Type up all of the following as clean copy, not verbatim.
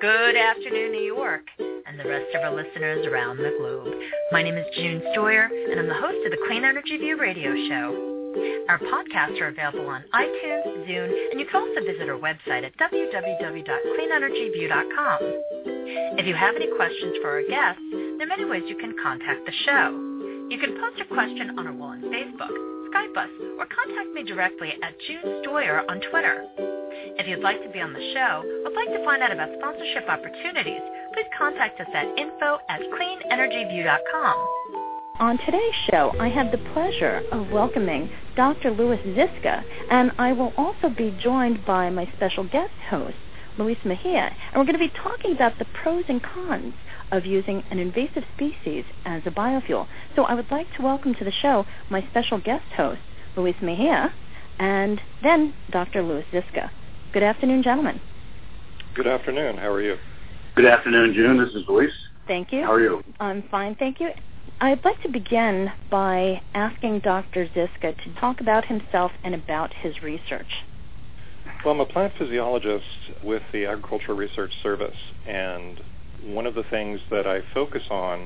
Good afternoon, New York, and the rest of our listeners around the globe. My name is June Stoyer, and I'm the host of the Clean Energy View radio show. Our podcasts are available on iTunes, Zune, and you can also visit our website at www.cleanenergyview.com. If you have any questions for our guests, there are many ways you can contact the show. You can post a question on our wall on Facebook, Skype us, or contact me directly at June Stoyer on Twitter. If you'd like to be on the show or would like to find out about sponsorship opportunities, please contact us at info@cleanenergyview.com. On today's show, I have the pleasure of welcoming Dr. Louis Zizka, and I will also be joined by my special guest host, Luis Mejia, and we're going to be talking about the pros and cons of using an invasive species as a biofuel. So I would like to welcome to the show my special guest host, Luis Mejia, and then Dr. Louis Zizka. Good afternoon, gentlemen. Good afternoon. How are you? Good afternoon, June. This is Luis. Thank you. How are you? I'm fine, thank you. I'd like to begin by asking Dr. Zizka to talk about himself and about his research. Well, I'm a plant physiologist with the Agricultural Research Service, and one of the things that I focus on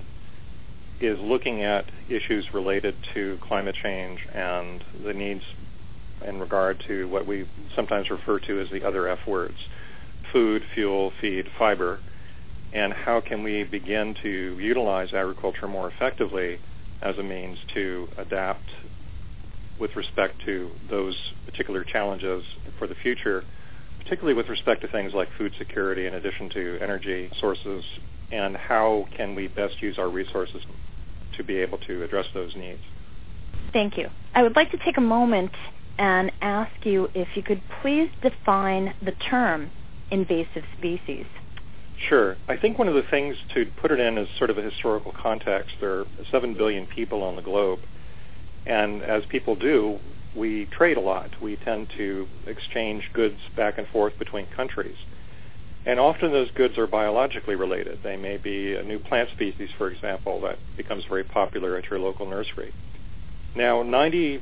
is looking at issues related to climate change and the needs in regard to what we sometimes refer to as the other F words: food, fuel, feed, fiber, and how can we begin to utilize agriculture more effectively as a means to adapt with respect to those particular challenges for the future, particularly with respect to things like food security in addition to energy sources, and how can we best use our resources to be able to address those needs. Thank you. I would like to take a moment and ask you if you could please define the term invasive species. Sure. I think one of the things to put it in is sort of a historical context. There are 7 billion people on the globe, and as people do, we trade a lot. We tend to exchange goods back and forth between countries. And often those goods are biologically related. They may be a new plant species, for example, that becomes very popular at your local nursery. Now, 95%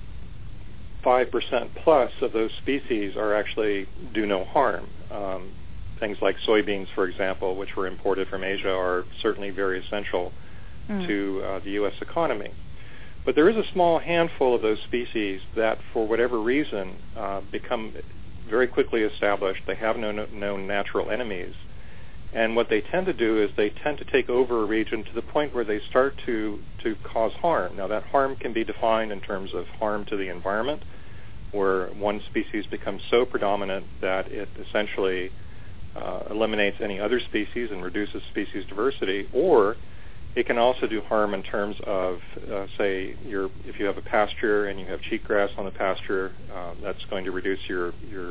plus of those species are actually do no harm. Things like soybeans, for example, which were imported from Asia, are certainly very essential to the U.S. economy. But there is a small handful of those species that, for whatever reason, become very quickly established. They have no known natural enemies. And what they tend to do is they tend to take over a region to the point where they start to cause harm. Now, that harm can be defined in terms of harm to the environment, where one species becomes so predominant that it essentially eliminates any other species and reduces species diversity, or it can also do harm in terms of, say, if you have a pasture and you have cheatgrass on the pasture, that's going to reduce your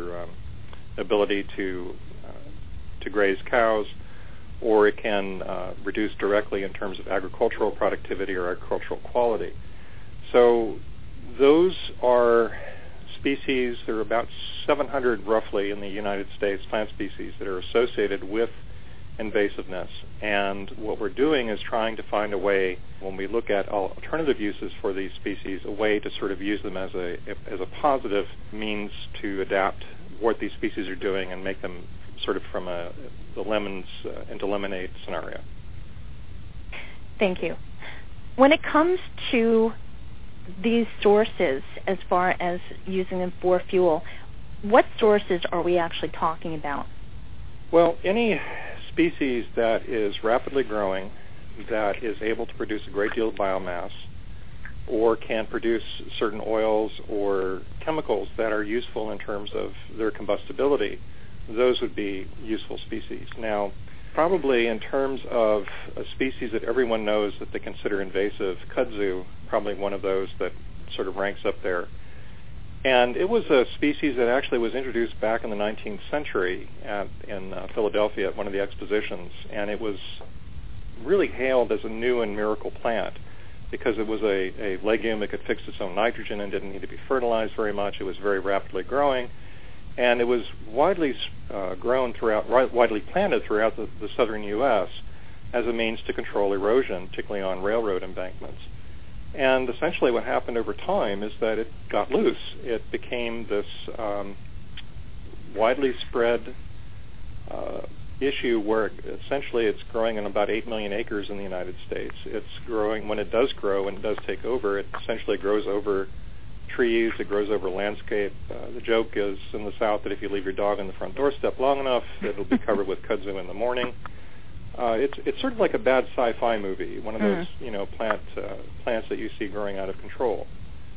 ability to graze cows, or it can reduce directly in terms of agricultural productivity or agricultural quality. So those are species. There are about 700 roughly in the United States plant species that are associated with invasiveness, and what we're doing is trying to find a way, when we look at alternative uses for these species, a way to sort of use them as a positive means to adapt what these species are doing and make them sort of from the lemons into lemonade scenario. Thank you. When it comes to these sources, as far as using them for fuel, what sources are we actually talking about? Well, any species that is rapidly growing, that is able to produce a great deal of biomass, or can produce certain oils or chemicals that are useful in terms of their combustibility, those would be useful species. Now, probably in terms of a species that everyone knows that they consider invasive, kudzu, probably one of those that sort of ranks up there. And it was a species that actually was introduced back in the 19th century in Philadelphia at one of the expositions, and it was really hailed as a new and miracle plant because it was a legume. It could fix its own nitrogen and didn't need to be fertilized very much. It was very rapidly growing, and it was widely widely planted throughout the southern U.S. as a means to control erosion, particularly on railroad embankments. And essentially what happened over time is that it got loose. It became this widely spread issue where essentially it's growing on about 8 million acres in the United States. It's growing, when it does grow and it does take over, it essentially grows over trees, it grows over landscape. The joke is in the South that if you leave your dog on the front doorstep long enough, it'll be covered with kudzu in the morning. It's sort of like a bad sci-fi movie, one of those plants that you see growing out of control.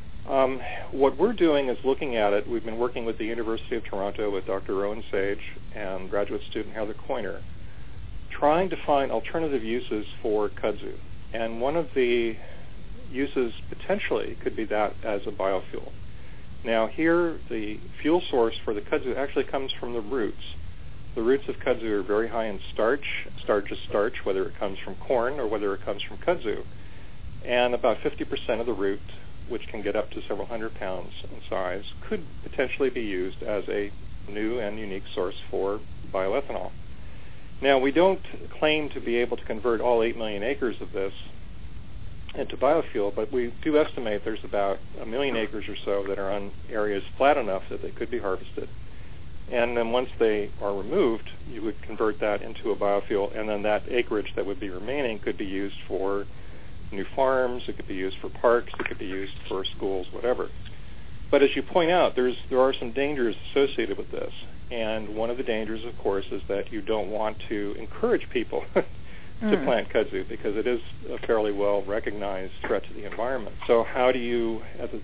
What we're doing is looking at it. We've been working with the University of Toronto with Dr. Rowan Sage and graduate student Heather Coyner, trying to find alternative uses for kudzu. And one of the uses potentially could be that as a biofuel. Now here, the fuel source for the kudzu actually comes from the roots. The roots of kudzu are very high in starch. Starch is starch, whether it comes from corn or whether it comes from kudzu. And about 50% of the root, which can get up to several hundred pounds in size, could potentially be used as a new and unique source for bioethanol. Now, we don't claim to be able to convert all 8 million acres of this into biofuel, but we do estimate there's about 1 million acres or so that are on areas flat enough that they could be harvested. And then once they are removed, you would convert that into a biofuel, and then that acreage that would be remaining could be used for new farms, it could be used for parks, it could be used for schools, whatever. But as you point out, there are some dangers associated with this. And one of the dangers, of course, is that you don't want to encourage people to plant kudzu because it is a fairly well-recognized threat to the environment. So how do you,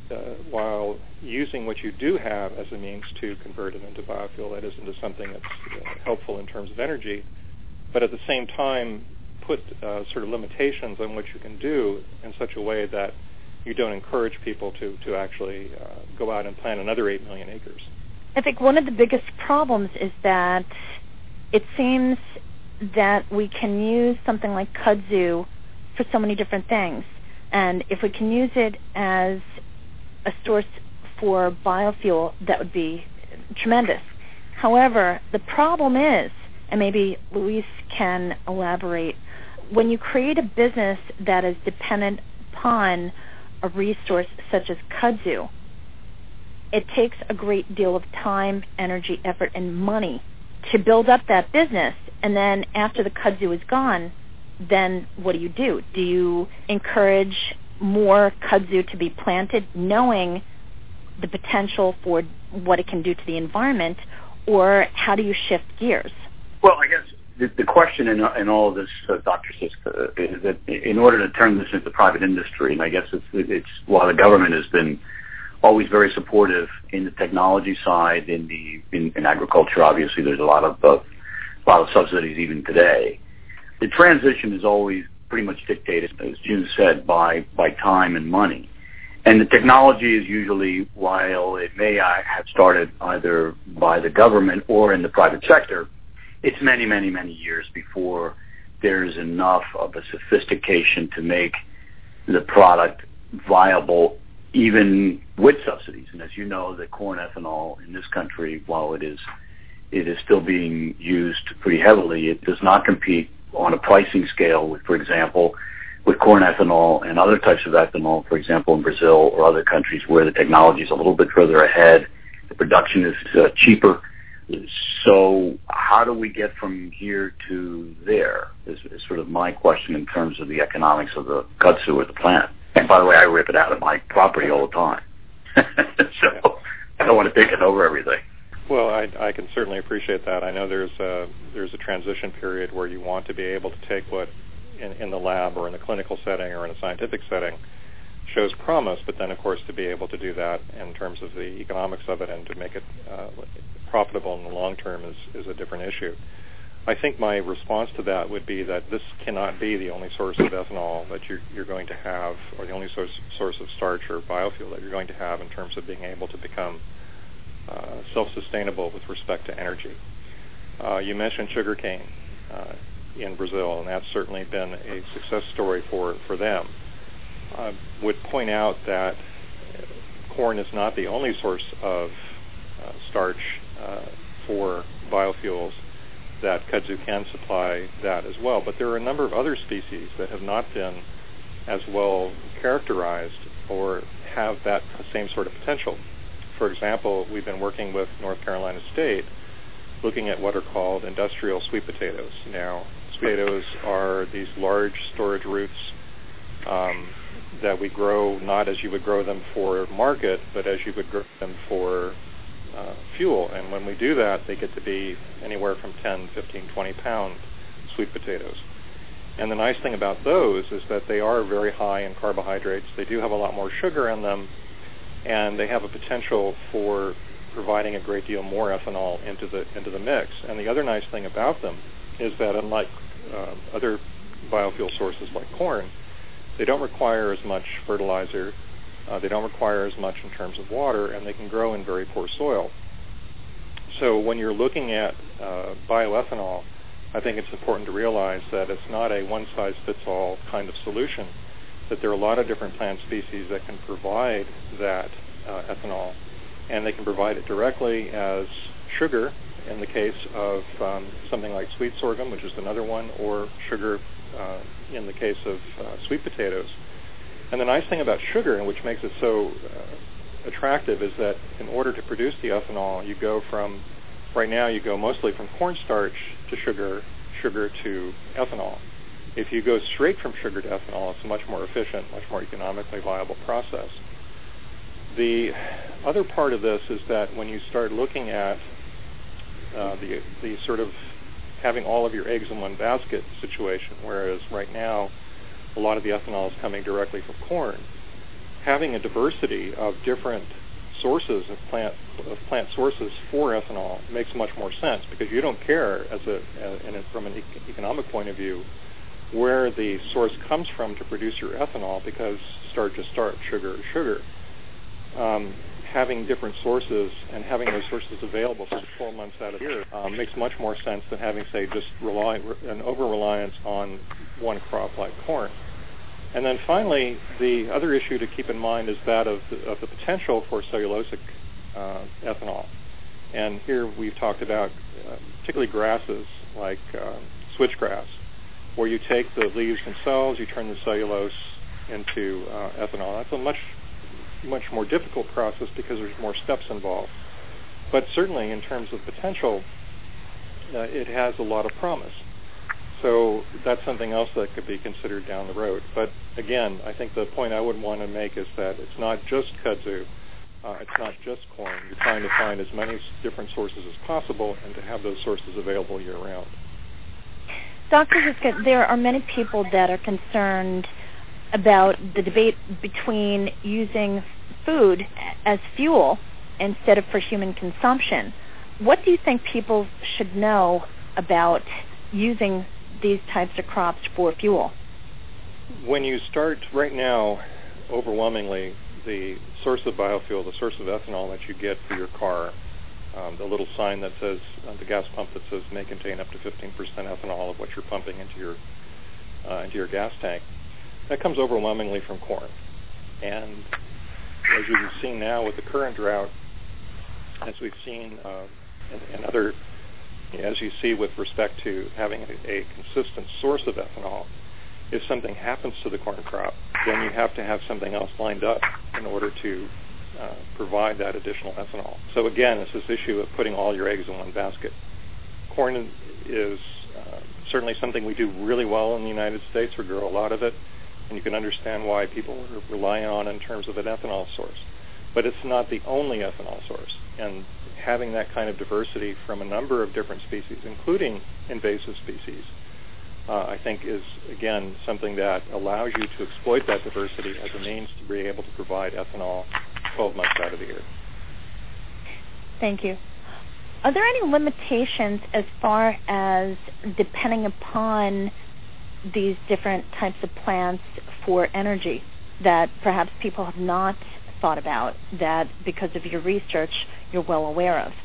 while using what you do have as a means to convert it into biofuel, that is into something that's helpful in terms of energy, but at the same time put sort of limitations on what you can do in such a way that you don't encourage people to actually go out and plant another 8 million acres? I think one of the biggest problems is that it seems that we can use something like kudzu for so many different things. And if we can use it as a source for biofuel, that would be tremendous. However, the problem is, and maybe Luis can elaborate, when you create a business that is dependent upon a resource such as kudzu, it takes a great deal of time, energy, effort, and money to build up that business. And then after the kudzu is gone, then what do? Do you encourage more kudzu to be planted, knowing the potential for what it can do to the environment, or how do you shift gears? Well, I guess the question in all of this, Dr. Ziska, is that in order to turn this into private industry, and I guess it's while the government has been always very supportive in the technology side, in agriculture, obviously there's a lot of subsidies even today. The transition is always pretty much dictated, as June said, by time and money. And the technology is usually, while it may have started either by the government or in the private sector, it's many, many, many years before there's enough of a sophistication to make the product viable, even with subsidies. And as you know, the corn ethanol in this country, while it is still being used pretty heavily, it does not compete on a pricing scale with, for example, with corn ethanol and other types of ethanol, for example, in Brazil or other countries where the technology is a little bit further ahead, the production is cheaper. So how do we get from here to there is sort of my question in terms of the economics of the kudzu or the plant. And by the way, I rip it out of my property all the time. So I don't want to take it over everything. Well, I can certainly appreciate that. I know there's a transition period where you want to be able to take what in the lab or in a clinical setting or in a scientific setting shows promise, but then, of course, to be able to do that in terms of the economics of it and to make it profitable in the long term is a different issue. I think my response to that would be that this cannot be the only source of ethanol that you're going to have, or the only source of starch or biofuel that you're going to have in terms of being able to become self-sustainable with respect to energy. You mentioned sugarcane in Brazil, and that's certainly been a success story for them. I would point out that corn is not the only source of starch for biofuels, that kudzu can supply that as well. But there are a number of other species that have not been as well characterized or have that same sort of potential. For example, we've been working with North Carolina State looking at what are called industrial sweet potatoes. Now, sweet potatoes are these large storage roots that we grow not as you would grow them for market, but as you would grow them for fuel. And when we do that, they get to be anywhere from 10, 15, 20-pound sweet potatoes. And the nice thing about those is that they are very high in carbohydrates. They do have a lot more sugar in them, and they have a potential for providing a great deal more ethanol into the mix. And the other nice thing about them is that unlike other biofuel sources like corn, they don't require as much fertilizer, they don't require as much in terms of water, and they can grow in very poor soil. So when you're looking at bioethanol, I think it's important to realize that it's not a one-size-fits-all kind of solution, that there are a lot of different plant species that can provide that ethanol, and they can provide it directly as sugar in the case of something like sweet sorghum, which is another one, or sugar in the case of sweet potatoes. And the nice thing about sugar, and which makes it so attractive, is that in order to produce the ethanol, you go mostly from cornstarch to sugar to ethanol. If you go straight from sugar to ethanol, it's a much more efficient, much more economically viable process. The other part of this is that when you start looking at the sort of having all of your eggs in one basket situation, whereas right now a lot of the ethanol is coming directly from corn, having a diversity of different sources of plant sources for ethanol makes much more sense, because you don't care from an economic point of view where the source comes from to produce your ethanol, because starch is starch, sugar is sugar. Having different sources and having those sources available for 12 months out of the year makes much more sense than having, say, just an over-reliance on one crop like corn. And then finally, the other issue to keep in mind is that of the potential for cellulosic ethanol. And here we've talked about particularly grasses like switchgrass, where you take the leaves themselves, you turn the cellulose into ethanol. That's a much more difficult process because there's more steps involved. But certainly in terms of potential, it has a lot of promise. So that's something else that could be considered down the road. But again, I think the point I would want to make is that it's not just kudzu, it's not just corn. You're trying to find as many different sources as possible and to have those sources available year-round. Dr. Zyska, there are many people that are concerned about the debate between using food as fuel instead of for human consumption. What do you think people should know about using these types of crops for fuel? When you start right now, overwhelmingly, the source of biofuel, the source of ethanol that you get for your car, the little sign that says, the gas pump that says may contain up to 15% ethanol of what you're pumping into your gas tank, that comes overwhelmingly from corn. And as you've seen now with the current drought, as we've seen in other, as you see with respect to having a consistent source of ethanol, if something happens to the corn crop, then you have to have something else lined up in order to provide that additional ethanol. So again, it's this issue of putting all your eggs in one basket. Corn is certainly something we do really well in the United States. We grow a lot of it, and you can understand why people are relying on in terms of an ethanol source. But it's not the only ethanol source. And having that kind of diversity from a number of different species, including invasive species, I think is, again, something that allows you to exploit that diversity as a means to be able to provide ethanol 12 months out of the year. Thank you. Are there any limitations as far as depending upon these different types of plants for energy that perhaps people have not thought about, that because of your research you're well aware of?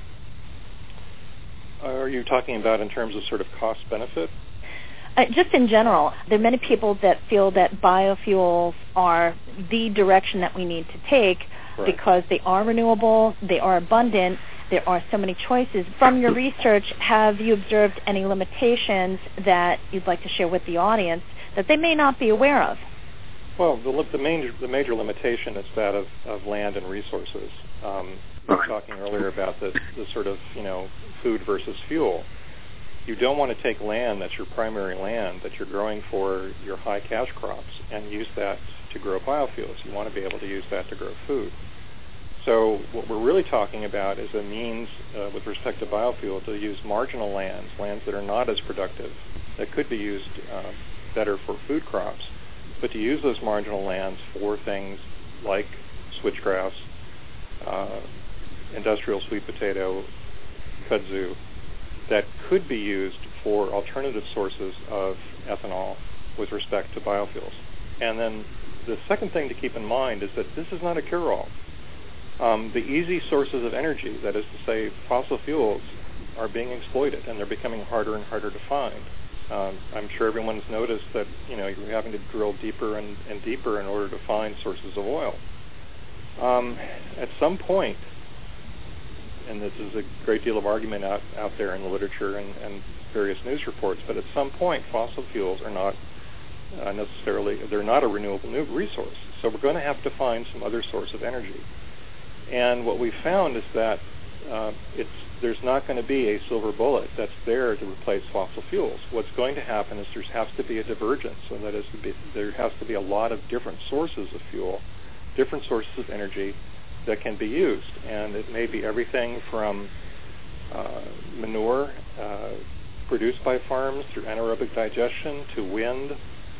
Are you talking about in terms of sort of cost-benefit? Just in general, there are many people that feel that biofuels are the direction that we need to take, right, because they are renewable, they are abundant, there are so many choices. From your research, have you observed any limitations that you'd like to share with the audience that they may not be aware of? Well, the major limitation is that of land and resources. was talking earlier about the sort of, food versus fuel. You don't want to take land that's your primary land that you're growing for your high cash crops and use that to grow biofuels. You want to be able to use that to grow food. So what we're really talking about is a means with respect to biofuel to use marginal lands that are not as productive, that could be used better for food crops, but to use those marginal lands for things like switchgrass, industrial sweet potato, kudzu, that could be used for alternative sources of ethanol with respect to biofuels. And then the second thing to keep in mind is that this is not a cure-all. The easy sources of energy, that is to say fossil fuels, are being exploited, and they're becoming harder and harder to find. I'm sure everyone's noticed that you're having to drill deeper and deeper in order to find sources of oil. At some point, and this is a great deal of argument out there in the literature and various news reports, but at some point fossil fuels are not they're not a renewable new resource. So we're going to have to find some other source of energy. And what we found is that there's not going to be a silver bullet that's there to replace fossil fuels. What's going to happen is there has to be a divergence, and that is there has to be a lot of different sources of fuel, different sources of energy that can be used. And it may be everything from manure produced by farms through anaerobic digestion to wind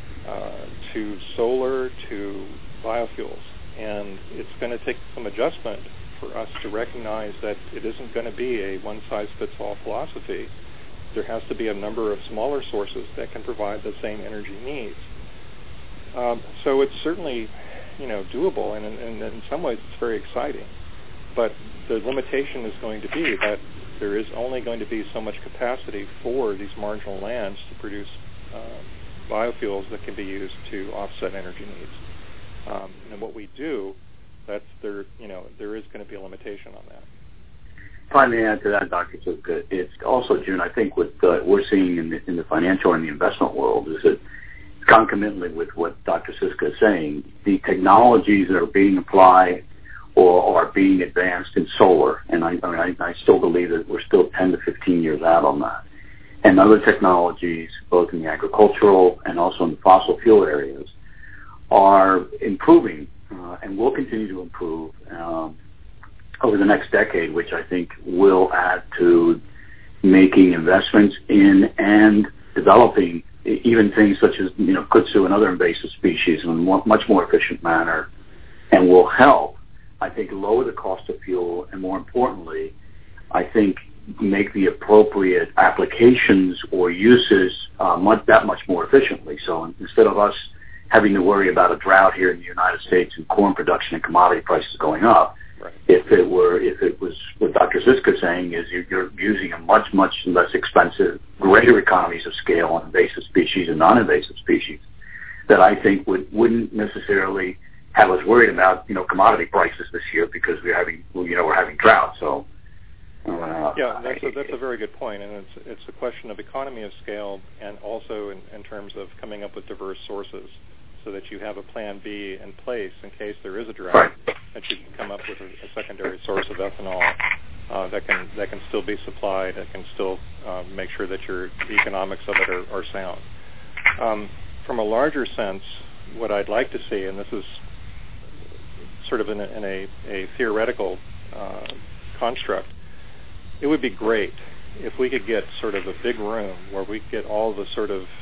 to solar to biofuels. And it's going to take some adjustment for us to recognize that it isn't going to be a one-size-fits-all philosophy. There has to be a number of smaller sources that can provide the same energy needs. So it's certainly, doable, and in some ways it's very exciting. But the limitation is going to be that there is only going to be so much capacity for these marginal lands to produce biofuels that can be used to offset energy needs. And what we do, there is going to be a limitation on that. If I may add to that, Dr. Siska, it's also, June, I think what we're seeing in the financial and the investment world is that concomitantly with what Dr. Siska is saying, the technologies that are being applied or are being advanced in solar, and I still believe that we're still 10 to 15 years out on that, and other technologies, both in the agricultural and also in the fossil fuel areas, are improving and will continue to improve over the next decade, which I think will add to making investments in and developing even things such as kudzu and other invasive species in a much more efficient manner, and will help, I think, lower the cost of fuel, and more importantly, I think make the appropriate applications or uses that much more efficiently. So instead of us having to worry about a drought here in the United States and corn production and commodity prices going up, right. If it was what Dr. Siska is saying is you're using a much less expensive, greater economies of scale on invasive species and non-invasive species, that I think wouldn't necessarily have us worried about commodity prices this year because we're having drought. So that's a very good point, and it's a question of economy of scale, and also in terms of coming up with diverse sources, so that you have a plan B in place in case there is a drought, right. that you can come up with a secondary source of ethanol that can still be supplied, that can still make sure that the economics of it are sound. From a larger sense, what I'd like to see, and this is sort of in a theoretical construct, it would be great if we could get sort of a big room where we get all the sort of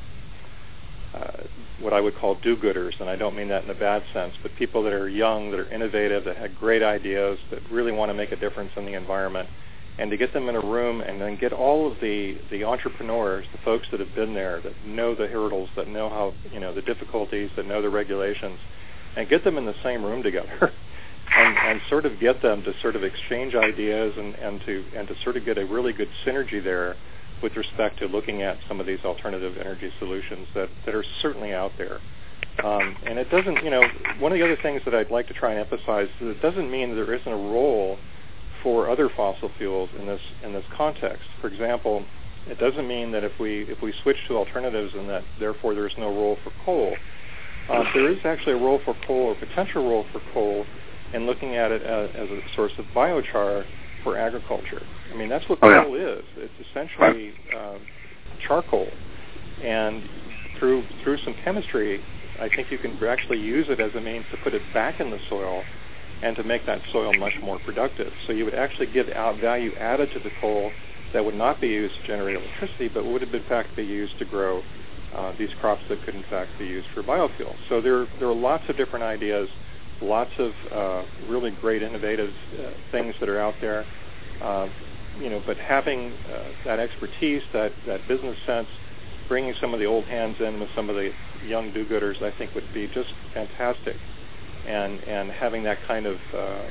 what I would call do-gooders, and I don't mean that in a bad sense, but people that are young, that are innovative, that have great ideas, that really want to make a difference in the environment, and to get them in a room and then get all of the entrepreneurs, the folks that have been there, that know the hurdles, that know how, the difficulties, that know the regulations, and get them in the same room together and sort of get them to sort of exchange ideas and to sort of get a really good synergy there with respect to looking at some of these alternative energy solutions that are certainly out there. And it doesn't, one of the other things that I'd like to try and emphasize is it doesn't mean there isn't a role for other fossil fuels in this context. For example, it doesn't mean that if we switch to alternatives and that therefore there's no role for coal. There is actually a role for coal, or potential role for coal, and looking at it as a source of biochar for agriculture. I mean, that's what coal is. It's essentially charcoal. And through some chemistry, I think you can actually use it as a means to put it back in the soil and to make that soil much more productive. So you would actually give value added to the coal that would not be used to generate electricity, but would in fact be used to grow these crops that could in fact be used for biofuel. So there are lots of different ideas, lots of really great innovative things that are out there. But having that expertise, that business sense, bringing some of the old hands in with some of the young do-gooders, I think would be just fantastic. And having that kind of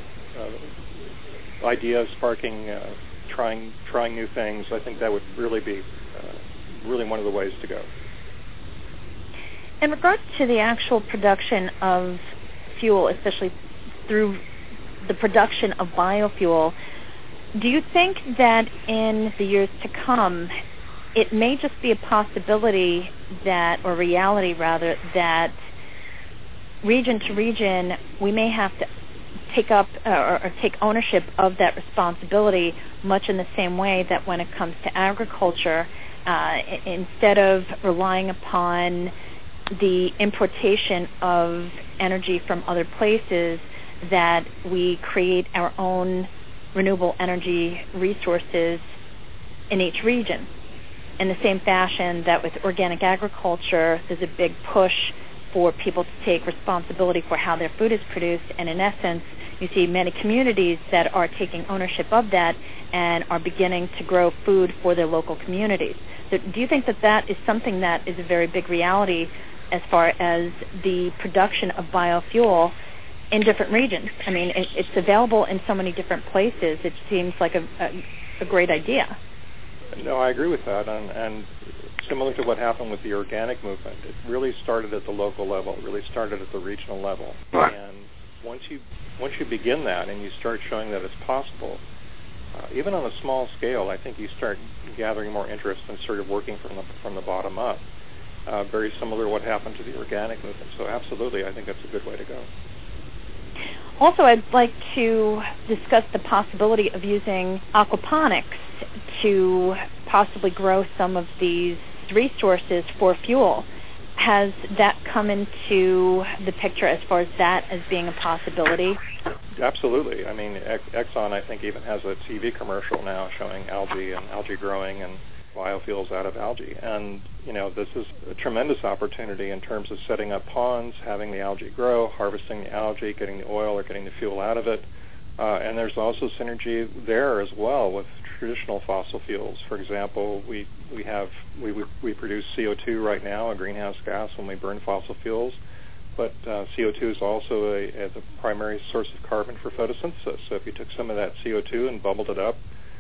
idea sparking, trying new things, I think that would really be really one of the ways to go. In regards to the actual production of fuel, especially through the production of biofuel, do you think that in the years to come, it may just be a possibility that, or reality rather, that region to region we may have to take up or take ownership of that responsibility, much in the same way that when it comes to agriculture, instead of relying upon the importation of energy from other places, that we create our own renewable energy resources in each region. In the same fashion that with organic agriculture, there's a big push for people to take responsibility for how their food is produced, and in essence, you see many communities that are taking ownership of that and are beginning to grow food for their local communities. So do you think that that is something that is a very big reality as far as the production of biofuel in different regions? I mean, it's available in so many different places. It seems like a great idea. No, I agree with that, and similar to what happened with the organic movement, it really started at the local level, it really started at the regional level. Right. And once you begin that and you start showing that it's possible, even on a small scale, I think you start gathering more interest and sort of working from the bottom up. Very similar to what happened to the organic movement. So absolutely, I think that's a good way to go. Also, I'd like to discuss the possibility of using aquaponics to possibly grow some of these resources for fuel. Has that come into the picture as far as that as being a possibility? Absolutely. I mean, Exxon, I think, even has a TV commercial now showing algae and algae growing and biofuels out of algae. And, this is a tremendous opportunity in terms of setting up ponds, having the algae grow, harvesting the algae, getting the oil or getting the fuel out of it. And there's also synergy there as well with traditional fossil fuels. For example, we produce CO2 right now, a greenhouse gas, when we burn fossil fuels. But CO2 is also the primary source of carbon for photosynthesis. So if you took some of that CO2 and bubbled it up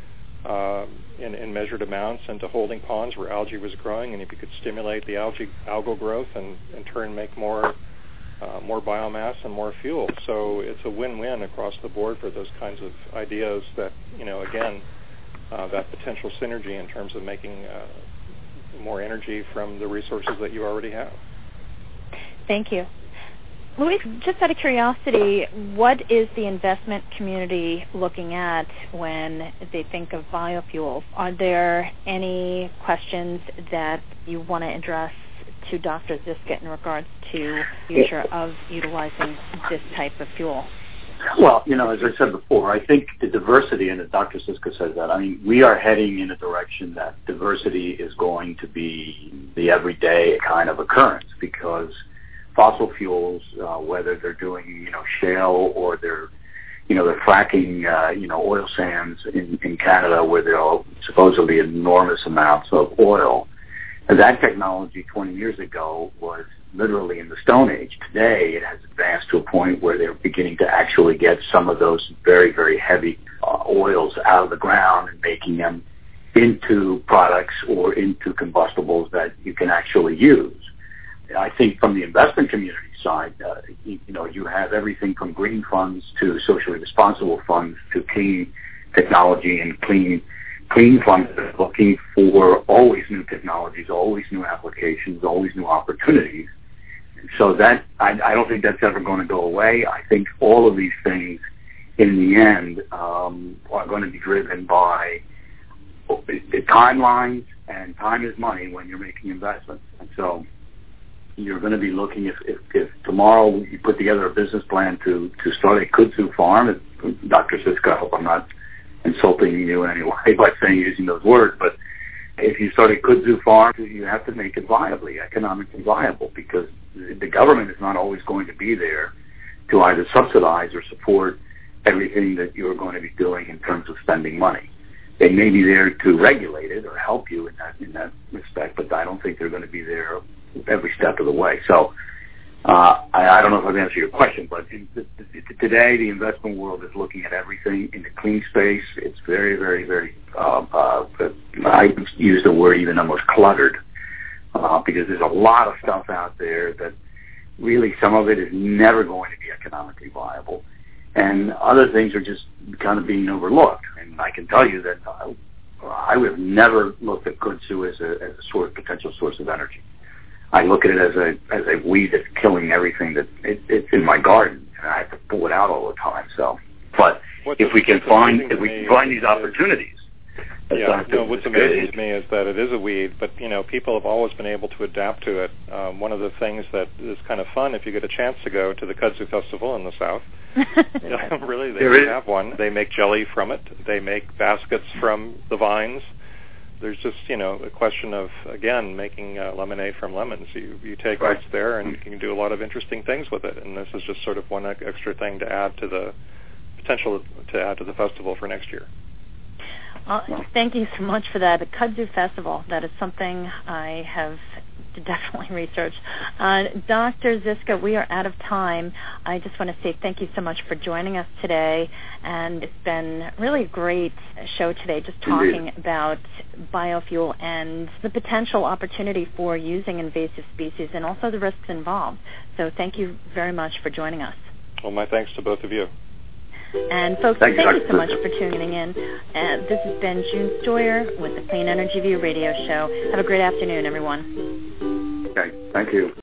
in measured amounts into holding ponds where algae was growing, and if you could stimulate the algal growth and in turn make more biomass and more fuel. So it's a win-win across the board for those kinds of ideas that, again, that potential synergy in terms of making more energy from the resources that you already have. Thank you. Luis, just out of curiosity, what is the investment community looking at when they think of biofuels? Are there any questions that you want to address to Dr. Zyska in regards to the future of utilizing this type of fuel? Well, as I said before, I think the diversity, and Dr. Zyska says that, we are heading in a direction that diversity is going to be the everyday kind of occurrence, because fossil fuels, whether they're doing, shale or they're fracking, oil sands in Canada where there are supposedly enormous amounts of oil. And that technology 20 years ago was literally in the Stone Age. Today, it has advanced to a point where they're beginning to actually get some of those very, very heavy oils out of the ground and making them into products or into combustibles that you can actually use. I think from the investment community side, you have everything from green funds to socially responsible funds to clean technology and clean funds that are looking for always new technologies, always new applications, always new opportunities. So that I don't think that's ever going to go away. I think all of these things, in the end, are going to be driven by the timelines, and time is money when you're making investments. And so you're going to be looking, if tomorrow you put together a business plan to start a kudzu farm, Dr. Siska, I hope I'm not insulting you in any way by using those words, but if you start a kudzu farm, you have to make it economically viable, because the government is not always going to be there to either subsidize or support everything that you're going to be doing in terms of spending money. They may be there to regulate it or help you in that respect, but I don't think they're going to be there every step of the way. So I don't know if I've answered your question, but today the investment world is looking at everything in the clean space. It's very, very, very, I use the word even almost cluttered, because there's a lot of stuff out there that really some of it is never going to be economically viable, and other things are just kind of being overlooked. And I can tell you that I would have never looked at kudzu as a potential source of energy. I look at it as a weed that's killing everything that it's in my garden, and I have to pull it out all the time. So, but if we can find these opportunities. What's amazing to me is that it is a weed, but people have always been able to adapt to it. One of the things that is kind of fun, if you get a chance to go to the Kudzu Festival in the South, really, they have one. They make jelly from it. They make baskets from the vines. There's just, a question of, again, making lemonade from lemons. You take what's there, and you can do a lot of interesting things with it. And this is just sort of one extra thing to add to the potential to add to the festival for next year. Thank you so much for that. The Kudzu Festival, that is something I have definitely researched. Dr. Ziska, we are out of time. I just want to say thank you so much for joining us today, and it's been really a great show today, just talking about biofuel and the potential opportunity for using invasive species and also the risks involved. So thank you very much for joining us. Well, my thanks to both of you. And folks, thank you so much for tuning in. This has been June Stoyer with the Clean Energy View radio show. Have a great afternoon, everyone. Okay, thank you.